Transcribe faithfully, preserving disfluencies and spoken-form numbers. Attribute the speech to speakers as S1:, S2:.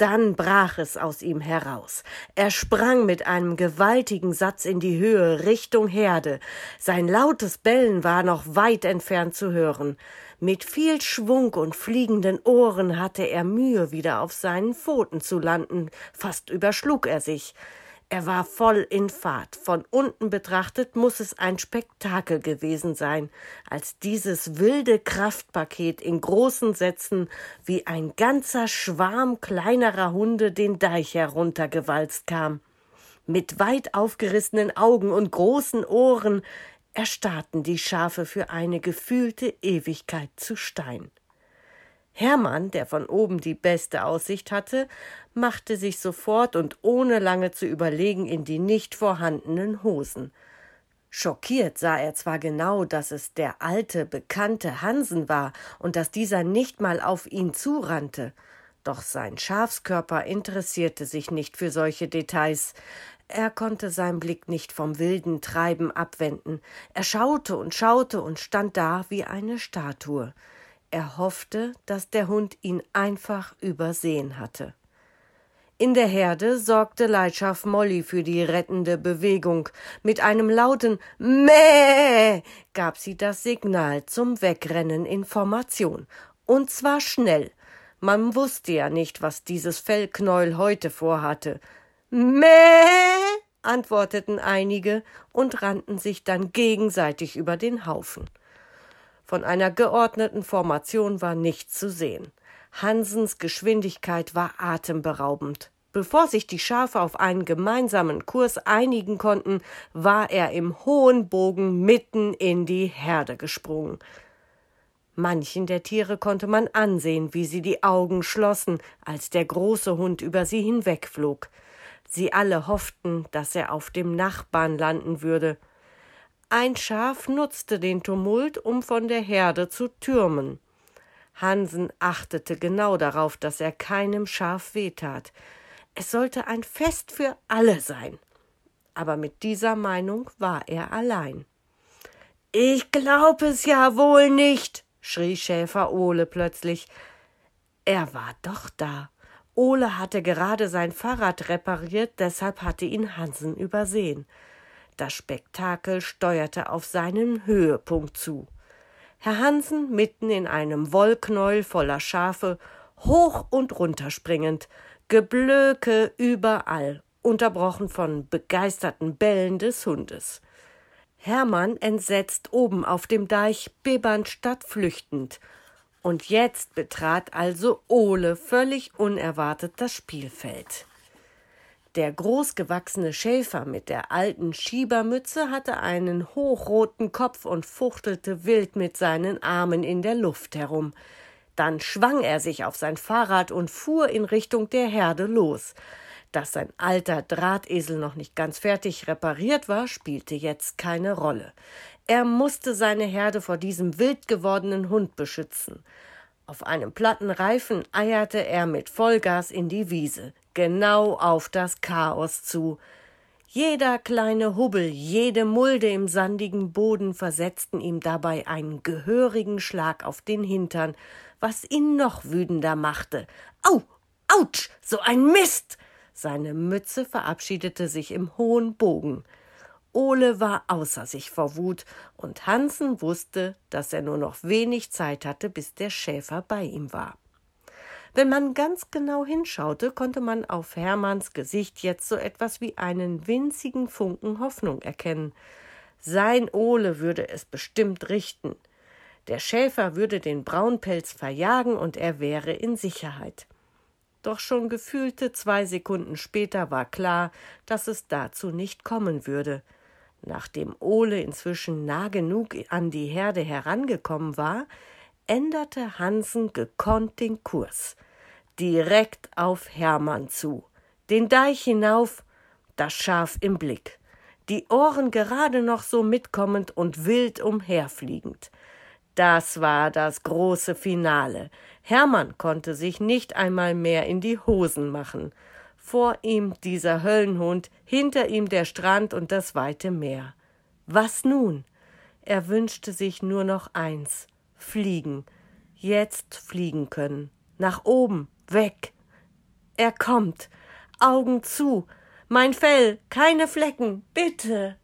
S1: Dann brach es aus ihm heraus. Er sprang mit einem gewaltigen Satz in die Höhe Richtung Herde. Sein lautes Bellen war noch weit entfernt zu hören. Mit viel Schwung und fliegenden Ohren hatte er Mühe, wieder auf seinen Pfoten zu landen. Fast überschlug er sich. Er war voll in Fahrt. Von unten betrachtet muss es ein Spektakel gewesen sein, als dieses wilde Kraftpaket in großen Sätzen wie ein ganzer Schwarm kleinerer Hunde den Deich heruntergewalzt kam. Mit weit aufgerissenen Augen und großen Ohren erstarrten die Schafe für eine gefühlte Ewigkeit zu Stein. Hermann, der von oben die beste Aussicht hatte, machte sich sofort und ohne lange zu überlegen in die nicht vorhandenen Hosen. Schockiert sah er zwar genau, dass es der alte, bekannte Hansen war und dass dieser nicht mal auf ihn zurannte, doch sein Schafskörper interessierte sich nicht für solche Details. Er konnte seinen Blick nicht vom wilden Treiben abwenden. Er schaute und schaute und stand da wie eine Statue. Er hoffte, dass der Hund ihn einfach übersehen hatte. In der Herde sorgte Leitschaf Molly für die rettende Bewegung. Mit einem lauten Mäh gab sie das Signal zum Wegrennen in Formation. Und zwar schnell. Man wusste ja nicht, was dieses Fellknäuel heute vorhatte. Mäh, antworteten einige und rannten sich dann gegenseitig über den Haufen. Von einer geordneten Formation war nichts zu sehen. Hansens Geschwindigkeit war atemberaubend. Bevor sich die Schafe auf einen gemeinsamen Kurs einigen konnten, war er im hohen Bogen mitten in die Herde gesprungen. Manchen der Tiere konnte man ansehen, wie sie die Augen schlossen, als der große Hund über sie hinwegflog. Sie alle hofften, dass er auf dem Nachbarn landen würde. Ein Schaf nutzte den Tumult, um von der Herde zu türmen. Hansen achtete genau darauf, dass er keinem Schaf wehtat. Es sollte ein Fest für alle sein. Aber mit dieser Meinung war er allein. »Ich glaub es ja wohl nicht«, schrie Schäfer Ole plötzlich. Er war doch da. Ole hatte gerade sein Fahrrad repariert, deshalb hatte ihn Hansen übersehen. Das Spektakel steuerte auf seinen Höhepunkt zu. Herr Hansen mitten in einem Wollknäuel voller Schafe, hoch und runterspringend, Geblöke überall, unterbrochen von begeisterten Bellen des Hundes. Hermann entsetzt oben auf dem Deich, bibbernd statt flüchtend. Und jetzt betrat also Ole völlig unerwartet das Spielfeld. Der großgewachsene Schäfer mit der alten Schiebermütze hatte einen hochroten Kopf und fuchtelte wild mit seinen Armen in der Luft herum. Dann schwang er sich auf sein Fahrrad und fuhr in Richtung der Herde los. Dass sein alter Drahtesel noch nicht ganz fertig repariert war, spielte jetzt keine Rolle. Er musste seine Herde vor diesem wild gewordenen Hund beschützen. Auf einem platten Reifen eierte er mit Vollgas in die Wiese, genau auf das Chaos zu. Jeder kleine Hubbel, jede Mulde im sandigen Boden versetzten ihm dabei einen gehörigen Schlag auf den Hintern, was ihn noch wütender machte. »Au! Autsch! So ein Mist!« Seine Mütze verabschiedete sich im hohen Bogen. Ole war außer sich vor Wut, und Hansen wusste, dass er nur noch wenig Zeit hatte, bis der Schäfer bei ihm war. Wenn man ganz genau hinschaute, konnte man auf Hermanns Gesicht jetzt so etwas wie einen winzigen Funken Hoffnung erkennen. Sein Ole würde es bestimmt richten. Der Schäfer würde den Braunpelz verjagen und er wäre in Sicherheit. Doch schon gefühlte zwei Sekunden später war klar, dass es dazu nicht kommen würde. Nachdem Ole inzwischen nah genug an die Herde herangekommen war, änderte Hansen gekonnt den Kurs. Direkt auf Hermann zu. Den Deich hinauf, das Schaf im Blick. Die Ohren gerade noch so mitkommend und wild umherfliegend. Das war das große Finale. Hermann konnte sich nicht einmal mehr in die Hosen machen. Vor ihm dieser Höllenhund, hinter ihm der Strand und das weite Meer. Was nun? Er wünschte sich nur noch eins: fliegen. Jetzt fliegen können. Nach oben, weg. Er kommt. Augen zu. Mein Fell, keine Flecken, bitte.